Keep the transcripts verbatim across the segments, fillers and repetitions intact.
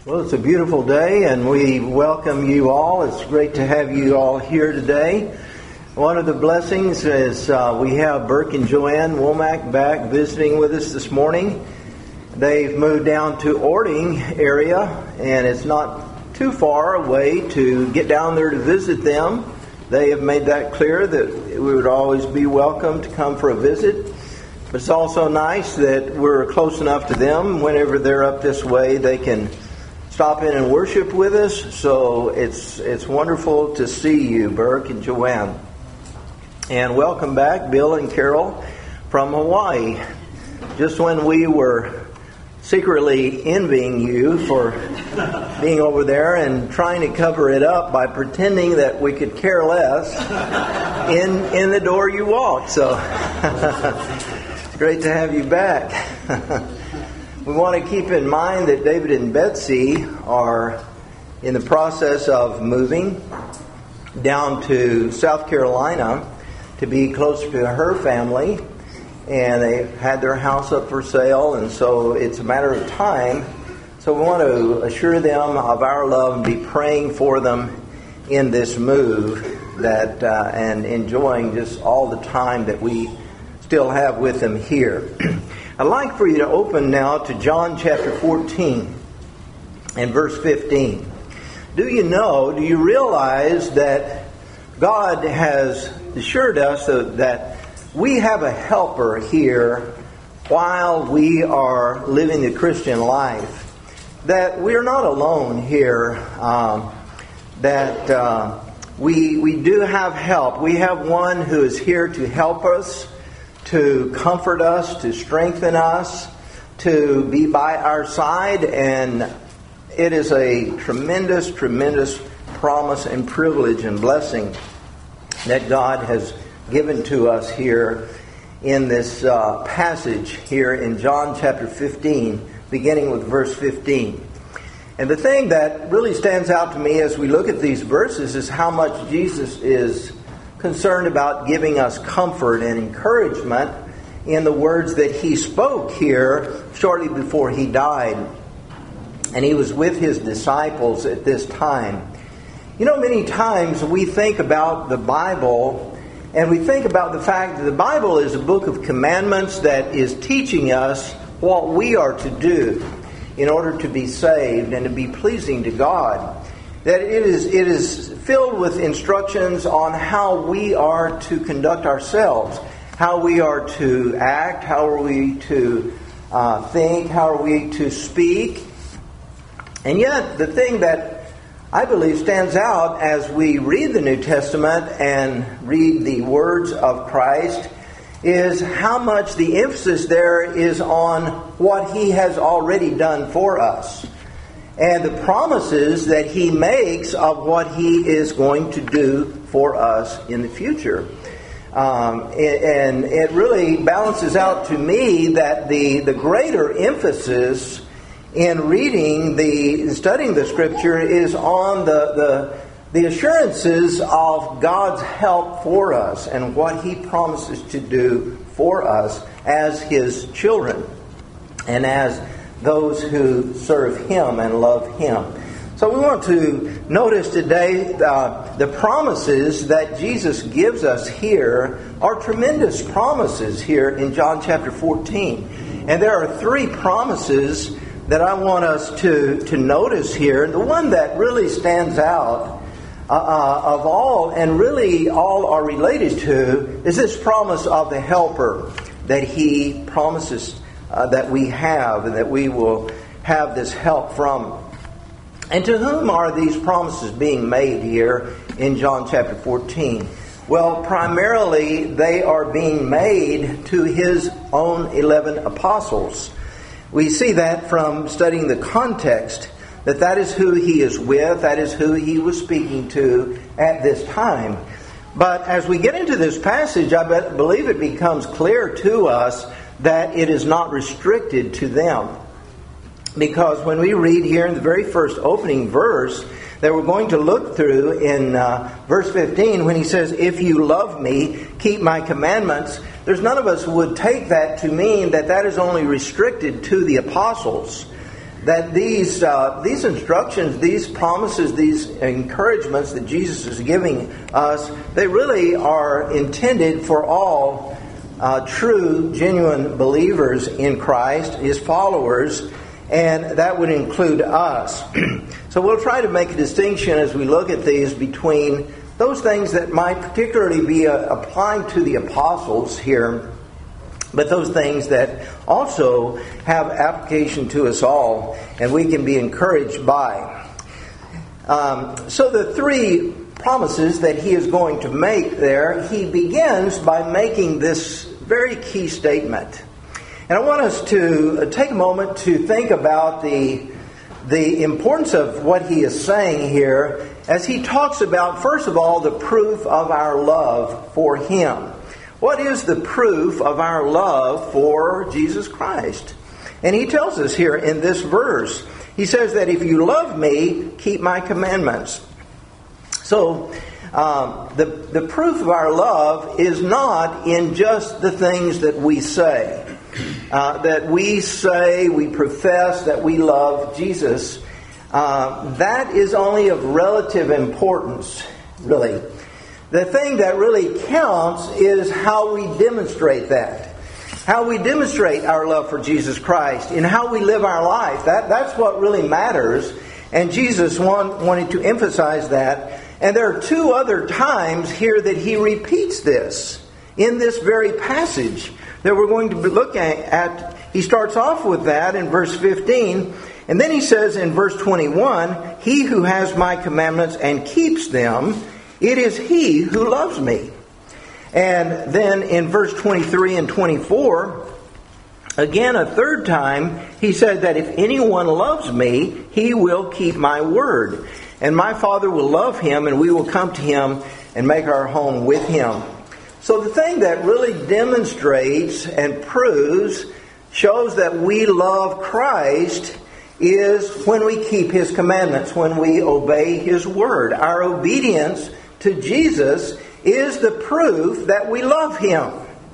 Well, it's a beautiful day, and we welcome you all. It's great to have you all here today. One of the blessings is uh, we have Burke and Joanne Womack back visiting with us this morning. They've moved down to Orting area, and it's not too far away to get down there to visit them. They have made that clear that we would always be welcome to come for a visit. But it's also nice that we're close enough to them. Whenever they're up this way, they can stop in and worship with us. So it's it's wonderful to see you, Burke and Joanne. And welcome back, Bill and Carol from Hawaii. Just when we were secretly envying you for being over there and trying to cover it up by pretending that we could care less, in in the door you walked. So it's great to have you back. We want to keep in mind that David and Betsy are in the process of moving down to South Carolina to be closer to her family, and they've had their house up for sale, and so it's a matter of time. So we want to assure them of our love and be praying for them in this move that uh, and enjoying just all the time that we still have with them here. I'd like for you to open now to John chapter fourteen and verse fifteen. Do you know, do you realize that God has assured us that we have a helper here while we are living the Christian life? That we're not alone here, um, that uh, we, we do have help. We have one who is here to help us, to comfort us, to strengthen us, to be by our side. And it is a tremendous, tremendous promise and privilege and blessing that God has given to us here in this uh, passage here in John chapter fifteen, beginning with verse fifteen. And the thing that really stands out to me as we look at these verses is how much Jesus is concerned about giving us comfort and encouragement in the words that he spoke here shortly before he died. And he was with his disciples at this time. You know, many times we think about the Bible and we think about the fact that the Bible is a book of commandments that is teaching us what we are to do in order to be saved and to be pleasing to God. That it is it is filled with instructions on how we are to conduct ourselves, how we are to act, how are we to uh, think, how are we to speak. And yet, the thing that I believe stands out as we read the New Testament and read the words of Christ is how much the emphasis there is on what He has already done for us, and the promises that He makes of what He is going to do for us in the future. Um, and it really balances out to me that the, the greater emphasis in reading the studying the Scripture is on the, the, the assurances of God's help for us and what He promises to do for us as His children and as those who serve Him and love Him. So we want to notice today uh, the promises that Jesus gives us here are tremendous promises here in John chapter fourteen. And there are three promises that I want us to, to notice here. The one that really stands out uh, uh, of all, and really all are related to, is this promise of the helper that He promises Uh, that we have and that we will have this help from. And to whom are these promises being made here in John chapter fourteen? Well, primarily they are being made to His own eleven apostles. We see that from studying the context, that that is who He is with, that is who He was speaking to at this time. But as we get into this passage, I bet, believe it becomes clear to us that it is not restricted to them. Because when we read here in the very first opening verse that we're going to look through in uh, verse fifteen, when He says, "If you love me, keep my commandments," there's none of us who would take that to mean that that is only restricted to the apostles. that these uh, these instructions, these promises, these encouragements that Jesus is giving us, they really are intended for all uh, true, genuine believers in Christ, His followers, and that would include us. So we'll try to make a distinction as we look at these between those things that might particularly be uh, applying to the apostles here, but those things that also have application to us all, and we can be encouraged by. Um, so the three promises that he is going to make there, he begins by making this very key statement. And I want us to take a moment to think about the, the importance of what he is saying here as he talks about, first of all, the proof of our love for him. What is the proof of our love for Jesus Christ? And he tells us here in this verse, he says that if you love me, keep my commandments. So, um, the, the proof of our love is not in just the things that we say. Uh, that we say, we profess that we love Jesus. Uh, that is only of relative importance, really. The thing that really counts is how we demonstrate that. How we demonstrate our love for Jesus Christ and how we live our life. That, that's what really matters. And Jesus want, wanted to emphasize that. And there are two other times here that he repeats this in this very passage that we're going to be looking at. He starts off with that in verse fifteen. And then he says in verse twenty-one, he who has my commandments and keeps them, it is he who loves me. And then in verse twenty-three and twenty-four, again a third time, he said that if anyone loves me, he will keep my word. And my Father will love him, and we will come to him and make our home with him. So the thing that really demonstrates and proves, shows that we love Christ is when we keep his commandments, when we obey his word. Our obedience to Jesus is the proof that we love him.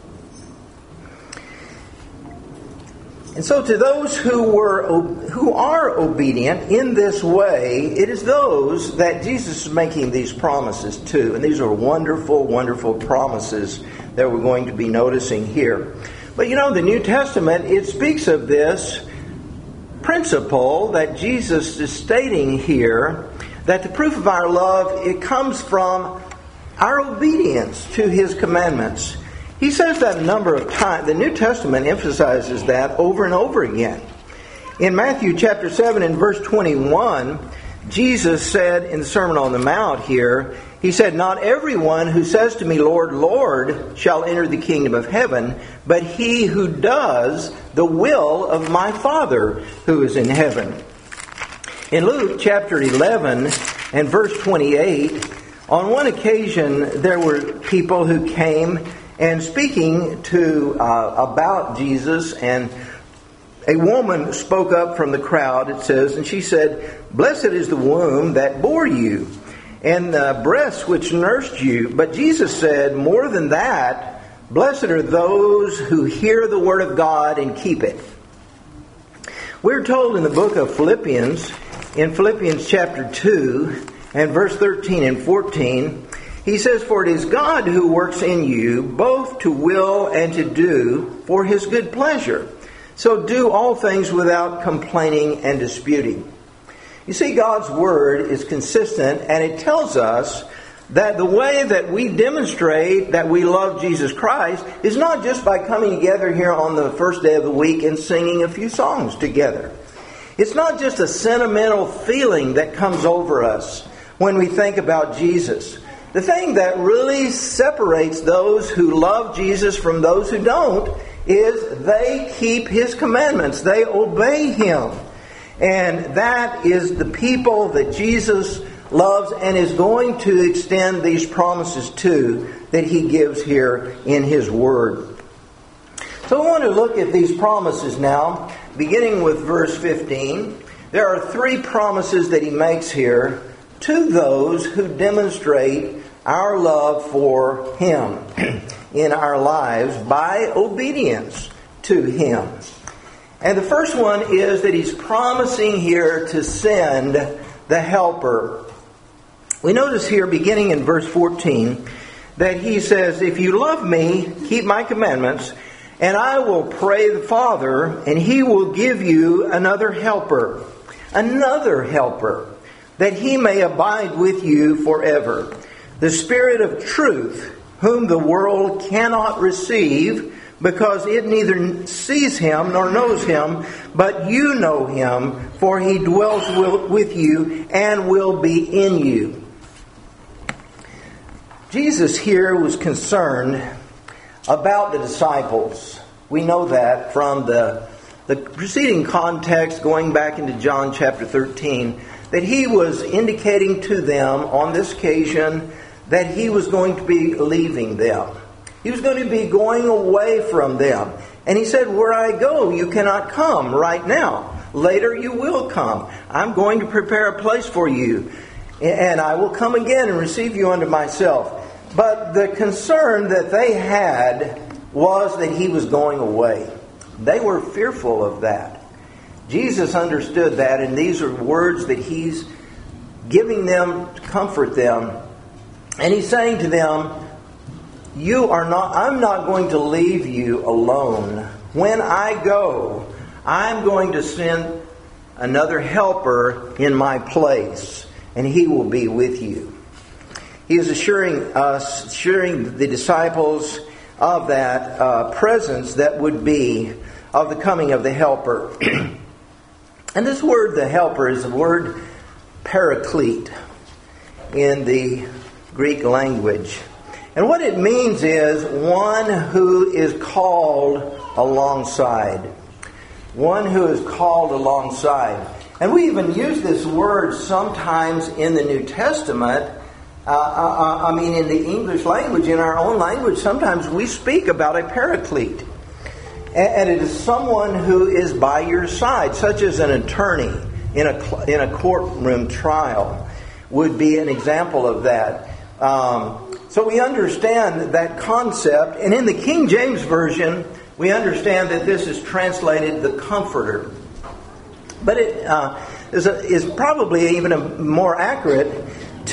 And so to those who were who are obedient in this way, it is those that Jesus is making these promises to. And these are wonderful, wonderful promises that we're going to be noticing here. But you know, the New Testament, it speaks of this principle that Jesus is stating here, that the proof of our love, it comes from our obedience to his commandments. He says that a number of times. The New Testament emphasizes that over and over again. In Matthew chapter seven and verse twenty-one, Jesus said in the Sermon on the Mount here, he said, not everyone who says to me, Lord, Lord, shall enter the kingdom of heaven, but he who does the will of my Father who is in heaven. In Luke chapter eleven and verse twenty-eight, on one occasion there were people who came and speaking to uh, about Jesus, and a woman spoke up from the crowd, it says, and she said, blessed is the womb that bore you, and the breasts which nursed you. But Jesus said, more than that, blessed are those who hear the word of God and keep it. We're told in the book of Philippians, in Philippians chapter two, and verse thirteen and fourteen, he says, for it is God who works in you, both to will and to do for his good pleasure. So do all things without complaining and disputing. You see, God's word is consistent, and it tells us that the way that we demonstrate that we love Jesus Christ is not just by coming together here on the first day of the week and singing a few songs together. It's not just a sentimental feeling that comes over us when we think about Jesus. The thing that really separates those who love Jesus from those who don't is they keep his commandments. They obey him. And that is the people that Jesus loves and is going to extend these promises to that he gives here in his word. So I want to look at these promises now, beginning with verse fifteen. There are three promises that he makes here to those who demonstrate our love for him in our lives by obedience to him. And the first one is that he's promising here to send the Helper. We notice here, beginning in verse fourteen, that he says, "If you love me, keep my commandments, and I will pray the Father, and he will give you another helper, another helper, that he may abide with you forever. The Spirit of truth, whom the world cannot receive, because it neither sees him nor knows him, but you know him, for he dwells with you and will be in you." Jesus here was concerned about the disciples. We know that from the, the preceding context, going back into John chapter thirteen, that he was indicating to them on this occasion that he was going to be leaving them. He was going to be going away from them. And he said, "Where I go, you cannot come right now. Later you will come. I'm going to prepare a place for you. And I will come again and receive you unto myself." But the concern that they had was that he was going away. They were fearful of that. Jesus understood that, and these are words that he's giving them to comfort them. And he's saying to them, "You are not, I'm not going to leave you alone. When I go, I'm going to send another helper in my place, and he will be with you." He is assuring us, assuring the disciples of that uh, presence that would be of the coming of the helper. And this word, the helper, is the word paraclete in the Greek language. And what it means is one who is called alongside. One who is called alongside. And we even use this word sometimes in the New Testament. Uh, uh, I mean, in the English language, in our own language, sometimes we speak about a paraclete. And it is someone who is by your side, such as an attorney in a, in a courtroom trial would be an example of that. Um, so we understand that concept. And in the King James Version, we understand that this is translated the Comforter. But it uh, is, a, is probably even a more accurate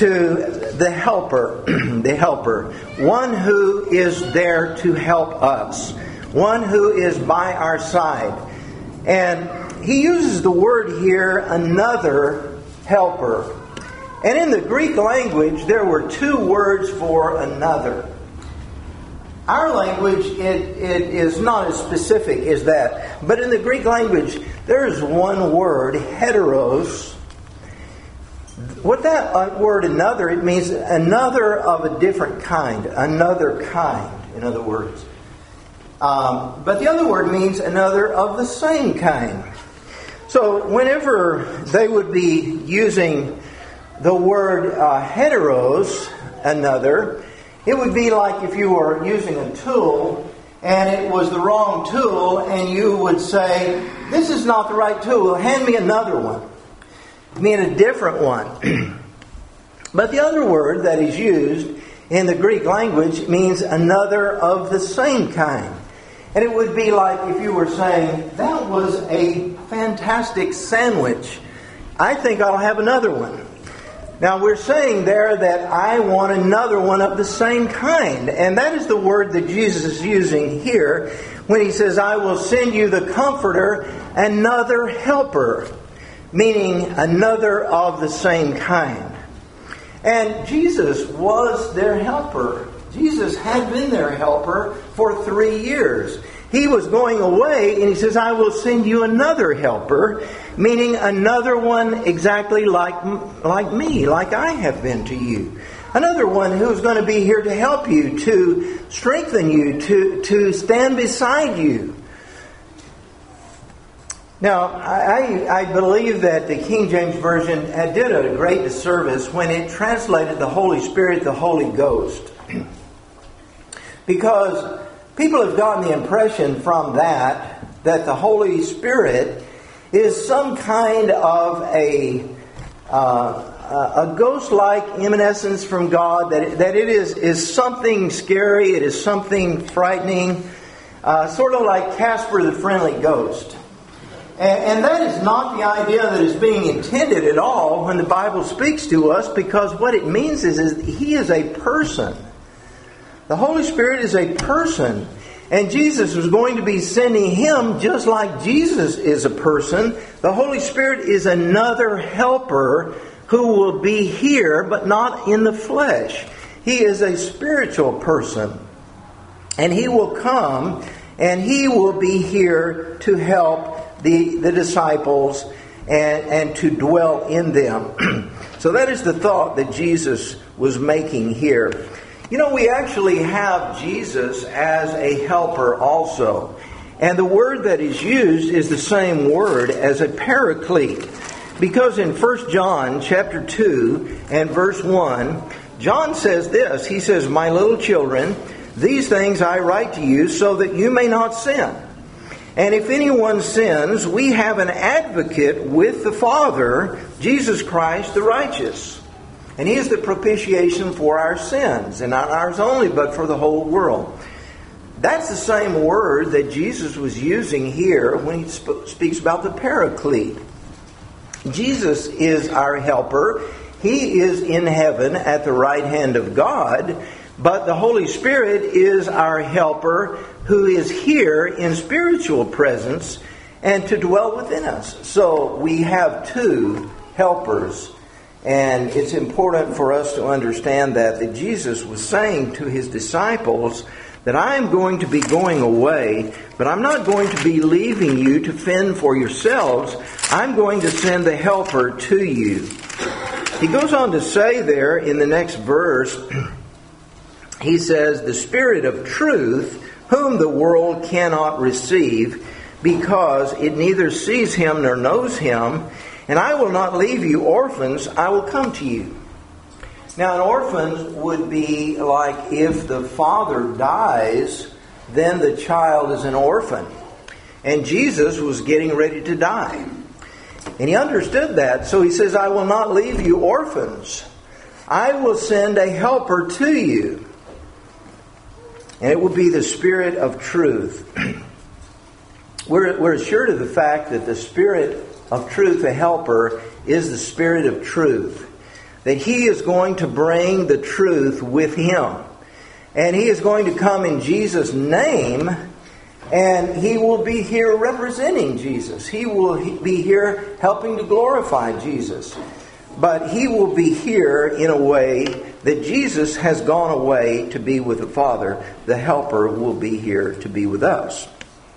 to the helper, the helper, one who is there to help us, one who is by our side. And he uses the word here, another helper. And in the Greek language, there were two words for another. Our language, it, it is not as specific as that. But in the Greek language, there is one word, heteros. What that word another, it means another of a different kind. Another kind, in other words. Um, but the other word means another of the same kind. So whenever they would be using the word uh, heteros, another, it would be like if you were using a tool and it was the wrong tool and you would say, "This is not the right tool, hand me another one." Mean a different one. But the other word that is used in the Greek language means another of the same kind. And it would be like if you were saying, "That was a fantastic sandwich. I think I'll have another one." Now we're saying there that I want another one of the same kind. And that is the word that Jesus is using here when he says, "I will send you the Comforter, another helper." Meaning another of the same kind. And Jesus was their helper. Jesus had been their helper for three years. He was going away and he says, "I will send you another helper," meaning another one exactly like, like me, like I have been to you. Another one who's going to be here to help you, to strengthen you, to, to stand beside you. Now, I, I believe that the King James Version did a great disservice when it translated the Holy Spirit, the Holy Ghost. Because people have gotten the impression from that, that the Holy Spirit is some kind of a, uh, a ghost-like emanence from God, that it, that it is, is something scary, it is something frightening, uh, sort of like Casper the Friendly Ghost. And, and that is not the idea that is being intended at all when the Bible speaks to us, because what it means is, is He is a person. The Holy Spirit is a person. And Jesus was going to be sending Him just like Jesus is a person. The Holy Spirit is another helper who will be here, but not in the flesh. He is a spiritual person. And He will come, and He will be here to help the, the disciples and, and to dwell in them. So that is the thought that Jesus was making here. You know, we actually have Jesus as a helper also. And the word that is used is the same word as a paraclete. Because in First John chapter two and verse one, John says this. He says, "My little children, these things I write to you so that you may not sin. And if anyone sins, we have an advocate with the Father, Jesus Christ the righteous. And He is the propitiation for our sins, and not ours only, but for the whole world." That's the same word that Jesus was using here when He sp- speaks about the paraclete. Jesus is our helper. He is in heaven at the right hand of God, but the Holy Spirit is our helper who is here in spiritual presence and to dwell within us. So we have two helpers. And it's important for us to understand that, that Jesus was saying to His disciples that I am going to be going away, but I'm not going to be leaving you to fend for yourselves. I'm going to send the helper to you. He goes on to say there in the next verse, he says, "The Spirit of truth, whom the world cannot receive, because it neither sees Him nor knows Him. And I will not leave you orphans, I will come to you." Now, an orphan would be like if the father dies, then the child is an orphan. And Jesus was getting ready to die. And He understood that, so He says, "I will not leave you orphans. I will send a helper to you. And it will be the Spirit of truth." We're, we're assured of the fact that the Spirit of truth, the helper, is the Spirit of truth. That He is going to bring the truth with Him. And He is going to come in Jesus' name, and He will be here representing Jesus. He will be here helping to glorify Jesus. But He will be here in a way that Jesus has gone away to be with the Father. The helper will be here to be with us.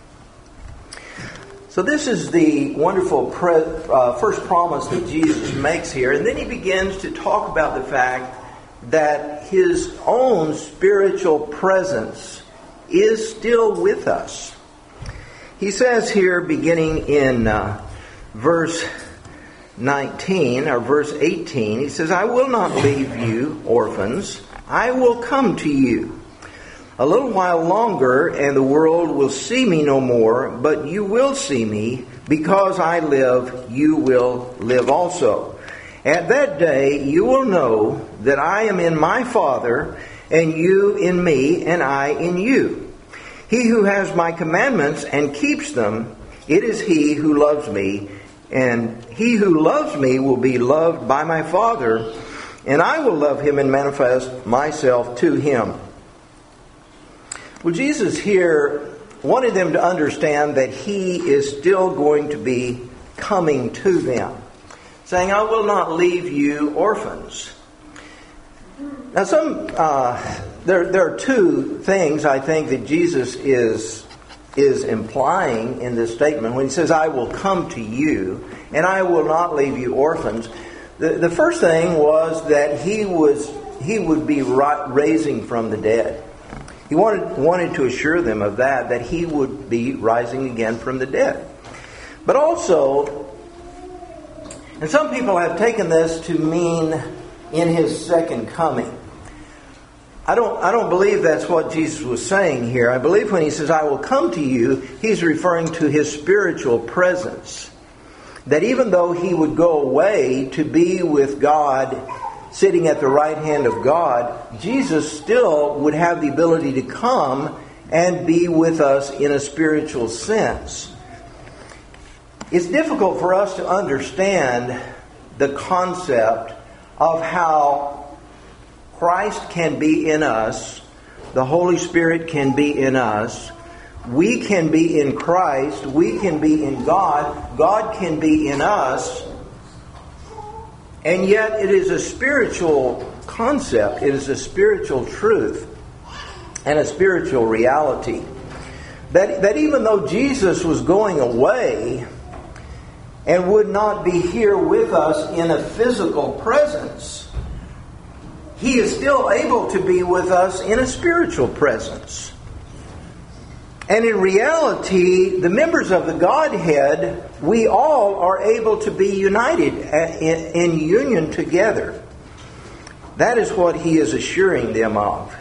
So this is the wonderful pre- uh, first promise that Jesus makes here. And then He begins to talk about the fact that His own spiritual presence is still with us. He says here, beginning in uh, verse nineteen, or verse eighteen, He says, "I will not leave you orphans. I will come to you. A little while longer, and the world will see me no more, but you will see me. Because I live, you will live also. At that day you will know that I am in my Father, and you in me, and I in you. He who has my commandments and keeps them, it is he who loves me. And he who loves me will be loved by my Father, and I will love him and manifest myself to him." Well, Jesus here wanted them to understand that He is still going to be coming to them, saying, "I will not leave you orphans." Now, some uh, there there are two things I think that Jesus is is implying in this statement when He says, "I will come to you, and I will not leave you orphans." The the first thing was that He was He would be raising from the dead. He wanted, wanted to assure them of that, that He would be rising again from the dead. But also, and some people have taken this to mean in His second coming. I don't, I don't believe that's what Jesus was saying here. I believe when He says, "I will come to you," He's referring to His spiritual presence. That even though He would go away to be with God, sitting at the right hand of God, Jesus still would have the ability to come and be with us in a spiritual sense. It's difficult for us to understand the concept of how Christ can be in us, the Holy Spirit can be in us, we can be in Christ, we can be in God, God can be in us, and yet it is a spiritual concept, it is a spiritual truth and a spiritual reality. That, that even though Jesus was going away and would not be here with us in a physical presence, He is still able to be with us in a spiritual presence. And in reality, the members of the Godhead, we all are able to be united in, in union together. That is what He is assuring them of.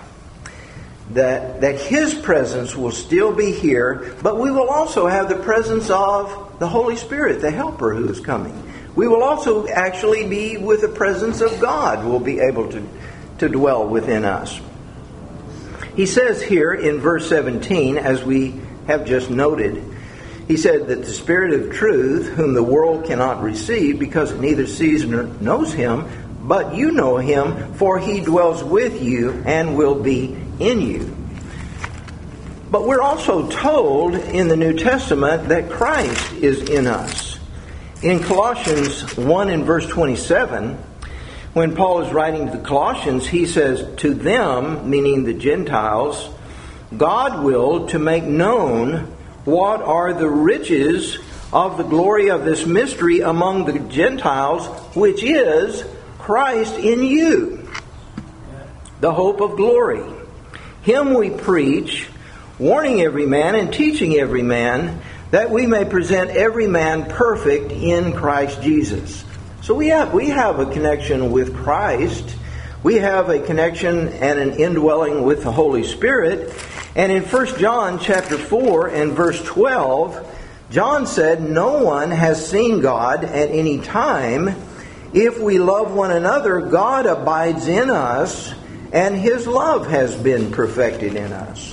That, that His presence will still be here, but we will also have the presence of the Holy Spirit, the Helper who is coming. We will also actually be with the presence of God. We'll be able to, to dwell within us. He says here in verse seventeen, as we have just noted, He said that the Spirit of truth, whom the world cannot receive, because it neither sees nor knows Him, but you know Him, for He dwells with you and will be in you. But we're also told in the New Testament that Christ is in us. In Colossians one and verse twenty-seven, when Paul is writing to the Colossians, he says, to them, meaning the Gentiles, God willed to make known what are the riches of the glory of this mystery among the Gentiles, which is Christ in you, the hope of glory. Him we preach, warning every man and teaching every man, that we may present every man perfect in Christ Jesus. So we have we have a connection with Christ. We have a connection and an indwelling with the Holy Spirit. And in First John chapter four and verse twelve, John said, no one has seen God at any time. If we love one another, God abides in us, and His love has been perfected in us.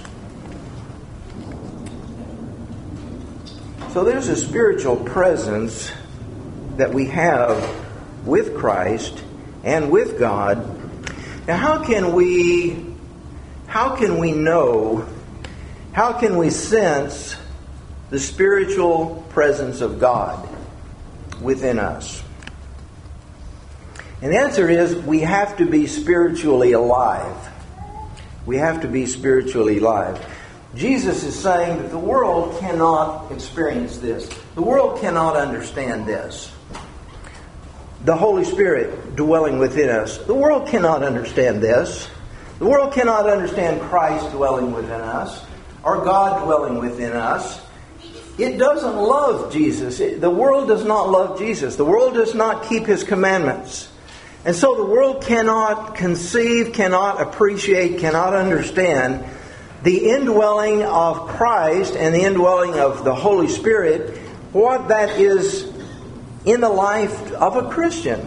So there's a spiritual presence that we have with Christ and with God. Now how can we how can we know, how can we sense the spiritual presence of God within us? And the answer is we have to be spiritually alive. We have to be spiritually alive. Jesus is saying that the world cannot experience this. The world cannot understand this. The Holy Spirit dwelling within us. The world cannot understand this. The world cannot understand Christ dwelling within us, or God dwelling within us. It doesn't love Jesus. It, the world does not love Jesus. The world does not keep His commandments. And so the world cannot conceive, cannot appreciate, cannot understand the indwelling of Christ and the indwelling of the Holy Spirit, what that is in the life of a Christian.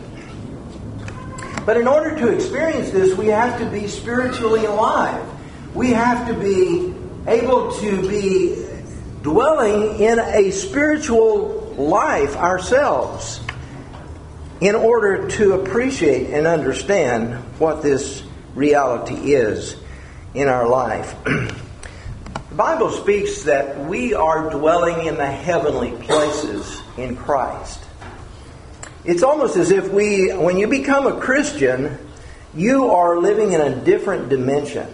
But in order to experience this, we have to be spiritually alive. We have to be able to be dwelling in a spiritual life ourselves in order to appreciate and understand what this reality is in our life. The Bible speaks that we are dwelling in the heavenly places in Christ. It's almost as if we, when you become a Christian, you are living in a different dimension.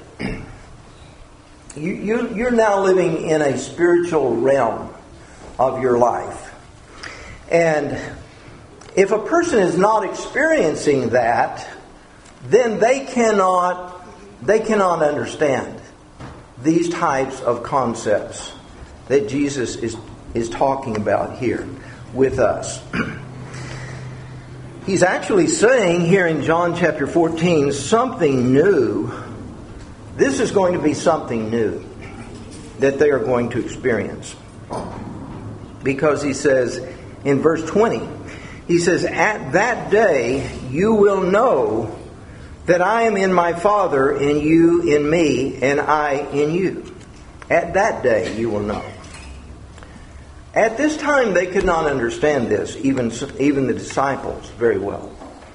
You, you, you're now living in a spiritual realm of your life. And if a person is not experiencing that, then they cannot, they cannot understand these types of concepts that Jesus is, is talking about here with us. He's actually saying here in John chapter fourteen something new. This is going to be something new that they are going to experience. Because he says in verse twenty, he says, at that day you will know that I am in my Father, and you in me, and I in you. At that day you will know. At this time, they could not understand this, even, even the disciples, very well.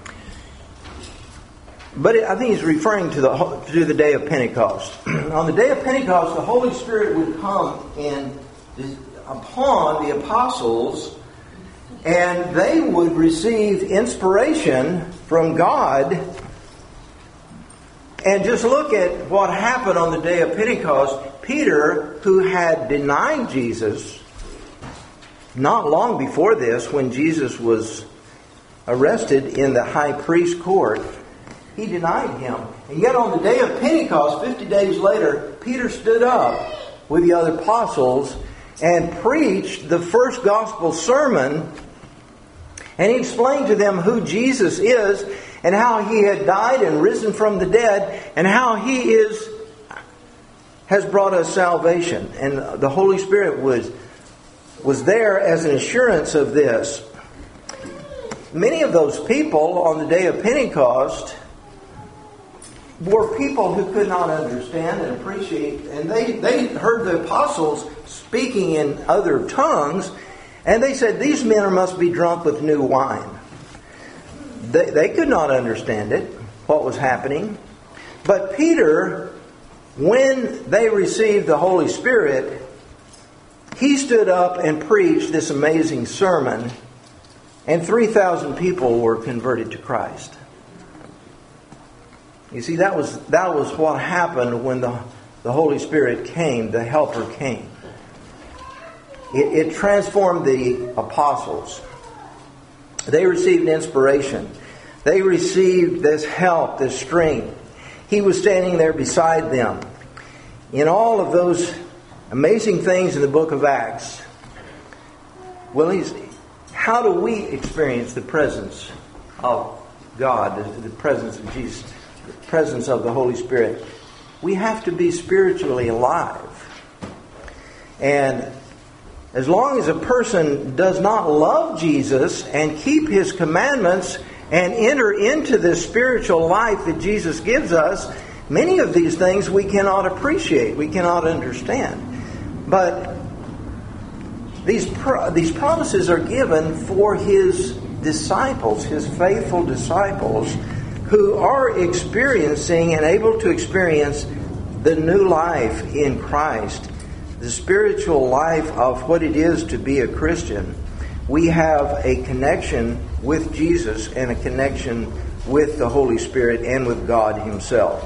But I think he's referring to the to the day of Pentecost. On the day of Pentecost, the Holy Spirit would come in upon the apostles, and they would receive inspiration from God. And just look at what happened on the day of Pentecost. Peter, who had denied Jesus not long before this, when Jesus was arrested in the high priest court, he denied him. And yet on the day of Pentecost, fifty days later, Peter stood up with the other apostles and preached the first gospel sermon. And he explained to them who Jesus is and how he had died and risen from the dead and how he is has brought us salvation. And the Holy Spirit was, was there as an assurance of this. Many of those people on the day of Pentecost were people who could not understand and appreciate, and they, they heard the apostles speaking in other tongues, and they said, these men must be drunk with new wine. They, they could not understand it, what was happening. But Peter, when they received the Holy Spirit, he stood up and preached this amazing sermon, and three thousand people were converted to Christ. You see, that was that was what happened when the, the Holy Spirit came, the Helper came. It, it transformed the apostles. They received inspiration. They received this help, this strength. He was standing there beside them. In all of those amazing things in the book of Acts, well, he's, how do we experience the presence of God, the, the presence of Jesus? Presence of the Holy Spirit? We have to be spiritually alive. And as long as a person does not love Jesus and keep His commandments and enter into this spiritual life that Jesus gives us, many of these things we cannot appreciate, we cannot understand. But these pro- these promises are given for His disciples, His faithful disciples, who are experiencing and able to experience the new life in Christ, the spiritual life of what it is to be a Christian. We have a connection with Jesus and a connection with the Holy Spirit and with God Himself.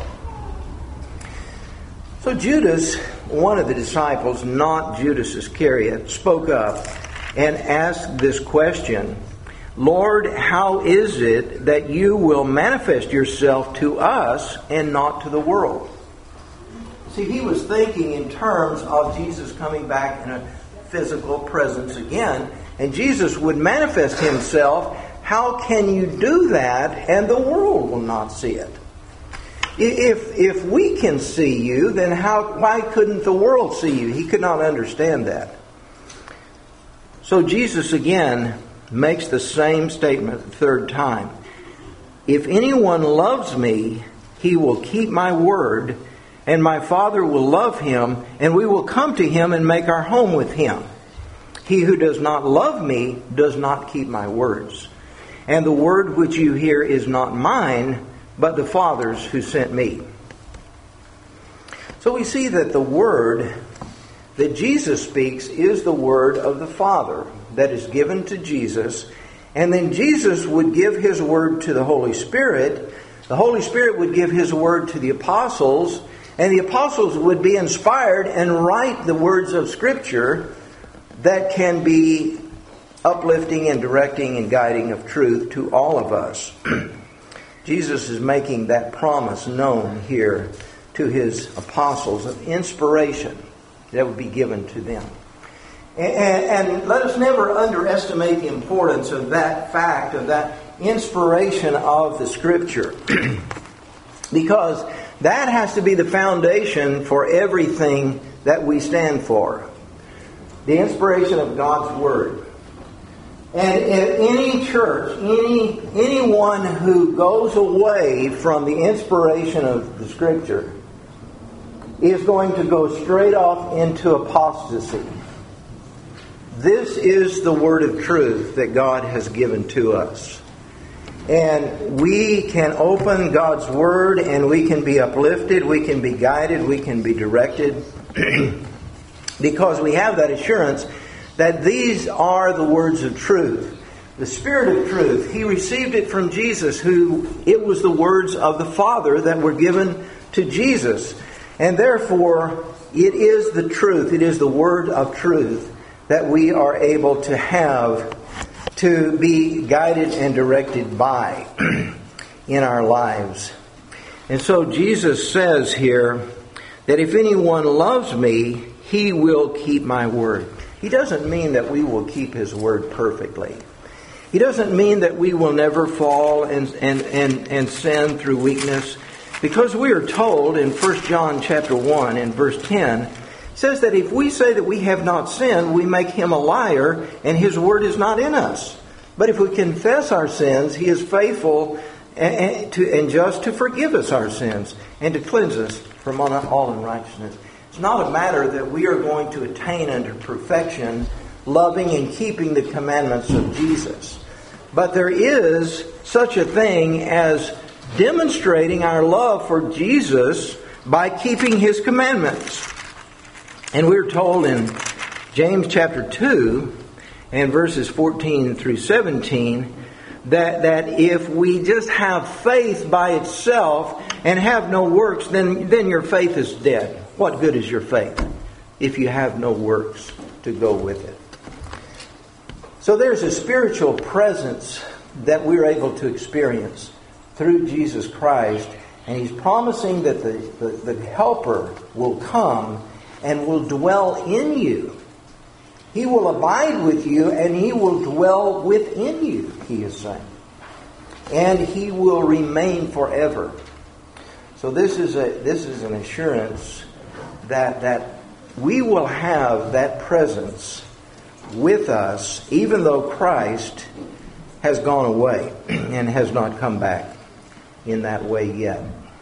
So Judas, one of the disciples, not Judas Iscariot, spoke up and asked this question, Lord, how is it that you will manifest yourself to us and not to the world? See, he was thinking in terms of Jesus coming back in a physical presence again, and Jesus would manifest Himself. How can you do that and the world will not see it? If if we can see you, then how why couldn't the world see you? He could not understand that. So Jesus again makes the same statement the third time. If anyone loves me, he will keep my word, and my Father will love him, and we will come to him and make our home with him. He who does not love me does not keep my words. And the word which you hear is not mine, but the Father's who sent me. So we see that the word that Jesus speaks is the word of the Father that is given to Jesus. And then Jesus would give His word to the Holy Spirit. The Holy Spirit would give His word to the apostles. And the apostles would be inspired and write the words of Scripture that can be uplifting and directing and guiding of truth to all of us. Jesus is making that promise known here to His apostles of inspiration that would be given to them. And, and let us never underestimate the importance of that fact, of that inspiration of the Scripture. Because that has to be the foundation for everything that we stand for. The inspiration of God's Word. And in any church, any anyone who goes away from the inspiration of the Scripture is going to go straight off into apostasy. this is the word of truth that God has given to us. And we can open God's word and we can be uplifted, we can be guided, we can be directed because we have that assurance that these are the words of truth. The Spirit of truth, He received it from Jesus, who it was the words of the Father that were given to Jesus. And therefore, it is the truth, it is the word of truth that we are able to have to be guided and directed by in our lives. And so Jesus says here that if anyone loves me, he will keep my word. He doesn't mean that we will keep His word perfectly. He doesn't mean that we will never fall and, and, and, and sin through weakness. Because we are told in First John chapter one and verse ten, it says that if we say that we have not sinned, we make Him a liar and His word is not in us. But if we confess our sins, He is faithful and, to, and just to forgive us our sins and to cleanse us from all unrighteousness. It's not a matter that we are going to attain unto perfection, loving and keeping the commandments of Jesus. But there is such a thing as demonstrating our love for Jesus by keeping His commandments. And we're told in James chapter two and verses fourteen through seventeen that, that if we just have faith by itself and have no works, then, then your faith is dead. What good is your faith if you have no works to go with it? So there's a spiritual presence that we're able to experience through Jesus Christ, and He's promising that the, the, the Helper will come and will dwell in you. He will abide with you and He will dwell within you, He is saying. And He will remain forever. So this is a this is an assurance that that we will have that presence with us, even though Christ has gone away and has not come back in that way yet.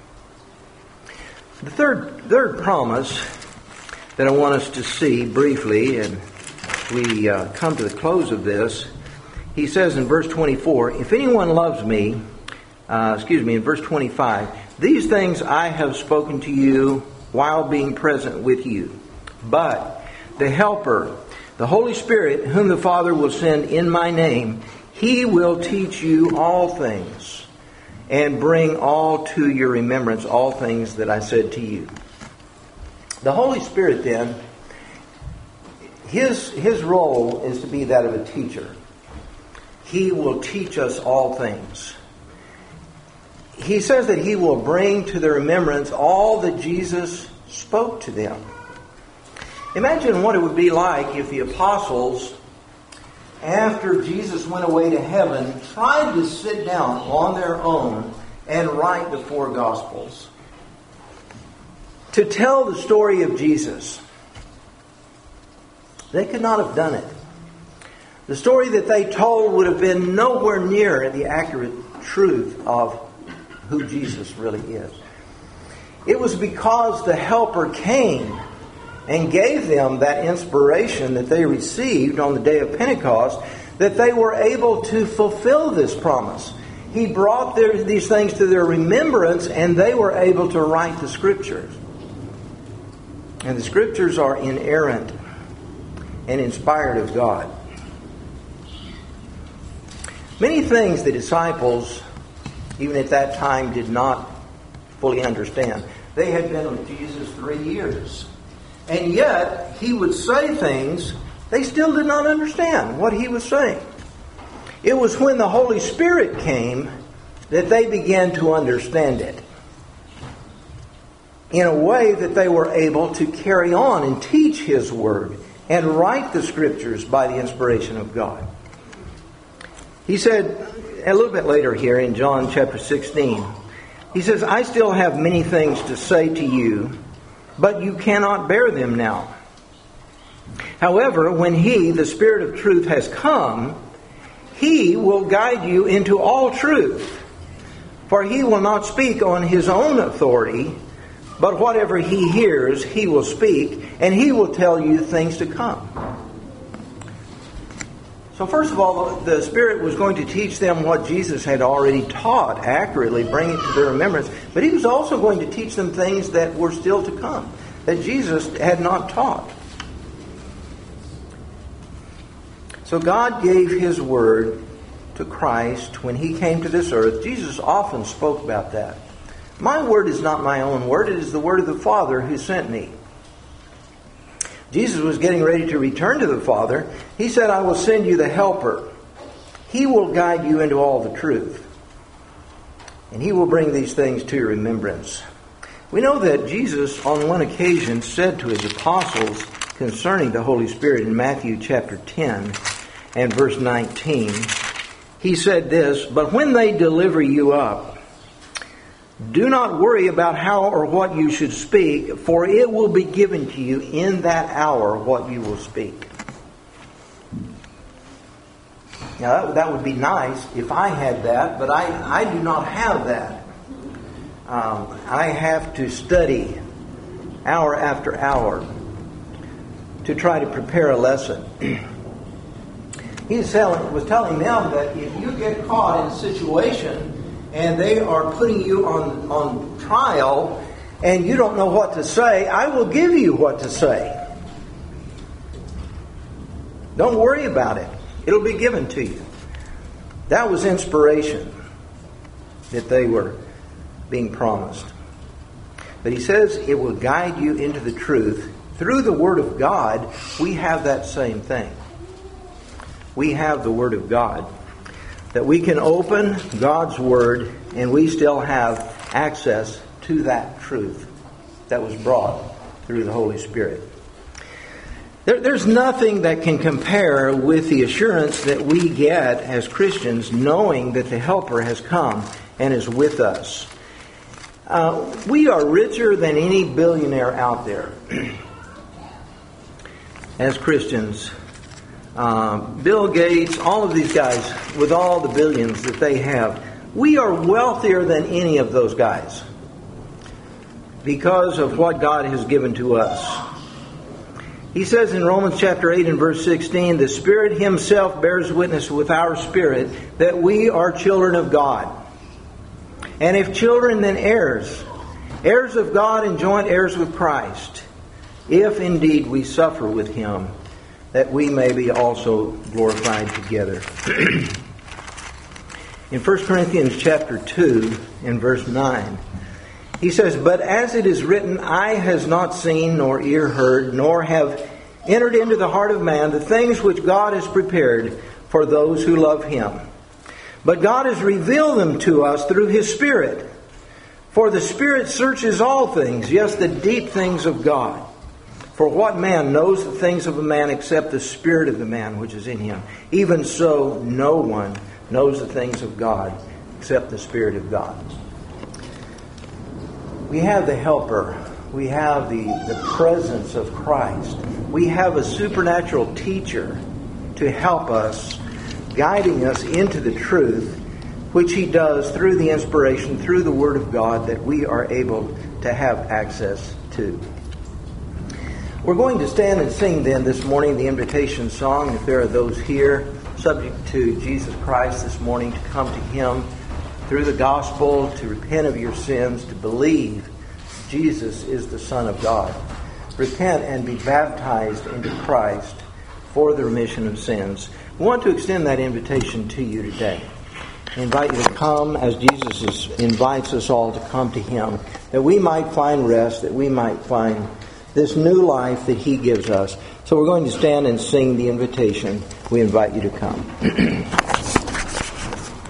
The third third promise that I want us to see briefly, and we uh, come to the close of this, He says in verse twenty-four, if anyone loves me, uh, excuse me, in verse twenty-five, these things I have spoken to you while being present with you. But the Helper, the Holy Spirit, whom the Father will send in my name, He will teach you all things and bring all to your remembrance all things that I said to you. The Holy Spirit then, His, his role is to be that of a teacher. He will teach us all things. He says that He will bring to their remembrance all that Jesus spoke to them. Imagine what it would be like if the apostles, after Jesus went away to heaven, tried to sit down on their own and write the four Gospels. To tell the story of Jesus. They could not have done it. The story that they told would have been nowhere near the accurate truth of who Jesus really is. It was because the Helper came and gave them that inspiration that they received on the day of Pentecost that they were able to fulfill this promise. He brought their, these things to their remembrance and they were able to write the Scriptures. And the Scriptures are inerrant and inspired of God. Many things the disciples, even at that time, did not fully understand. They had been with Jesus three years. And yet, He would say things they still did not understand what He was saying. It was when the Holy Spirit came that they began to understand it in a way that they were able to carry on and teach His Word and write the Scriptures by the inspiration of God. He said a little bit later here in John chapter sixteen, He says, I still have many things to say to you, but you cannot bear them now. However, when He, the Spirit of truth, has come, He will guide you into all truth. For He will not speak on His own authority, but whatever He hears, He will speak, and He will tell you things to come. So first of all, the Spirit was going to teach them what Jesus had already taught accurately, bring it to their remembrance. But He was also going to teach them things that were still to come, that Jesus had not taught. So God gave His Word to Christ when He came to this earth. Jesus often spoke about that. My word is not my own word, it is the word of the Father who sent me. Jesus was getting ready to return to the Father. He said, I will send you the Helper. He will guide you into all the truth. And He will bring these things to your remembrance. We know that Jesus on one occasion said to His apostles concerning the Holy Spirit in Matthew chapter ten and verse nineteen, He said this, but when they deliver you up, do not worry about how or what you should speak, for it will be given to you in that hour what you will speak. Now that, that would be nice if I had that, but I, I do not have that. Um, I have to study hour after hour to try to prepare a lesson. He was telling, was telling them that if you get caught in a situation and they are putting you on, on trial and you don't know what to say, I will give you what to say. Don't worry about it. It'll be given to you. That was inspiration that they were being promised. But He says it will guide you into the truth. Through the Word of God, we have that same thing. We have the Word of God. That we can open God's Word and we still have access to that truth that was brought through the Holy Spirit. There, there's nothing that can compare with the assurance that we get as Christians knowing that the Helper has come and is with us. Uh, we are richer than any billionaire out there as Christians. Uh, Bill Gates, all of these guys with all the billions that they have, we are wealthier than any of those guys because of what God has given to us. He says in Romans chapter eight and verse sixteen, the Spirit Himself bears witness with our spirit that we are children of God. And if children, then heirs, heirs of God and joint heirs with Christ, if indeed we suffer with Him, that we may be also glorified together. In First Corinthians chapter two and verse nine, he says, but as it is written, eye has not seen, nor ear heard, nor have entered into the heart of man the things which God has prepared for those who love Him. But God has revealed them to us through His Spirit. For the Spirit searches all things, yes, the deep things of God. For what man knows the things of a man except the spirit of the man which is in him? Even so, no one knows the things of God except the Spirit of God. We have the Helper. We have the, the presence of Christ. We have a supernatural teacher to help us, guiding us into the truth, which He does through the inspiration, through the Word of God, that we are able to have access to. We're going to stand and sing then this morning the invitation song. If there are those here subject to Jesus Christ this morning, to come to Him through the gospel, to repent of your sins, to believe Jesus is the Son of God. Repent and be baptized into Christ for the remission of sins. We want to extend that invitation to you today. I invite you to come as Jesus is, invites us all to come to Him, that we might find rest, that we might find this new life that He gives us. So we're going to stand and sing the invitation. We invite you to come.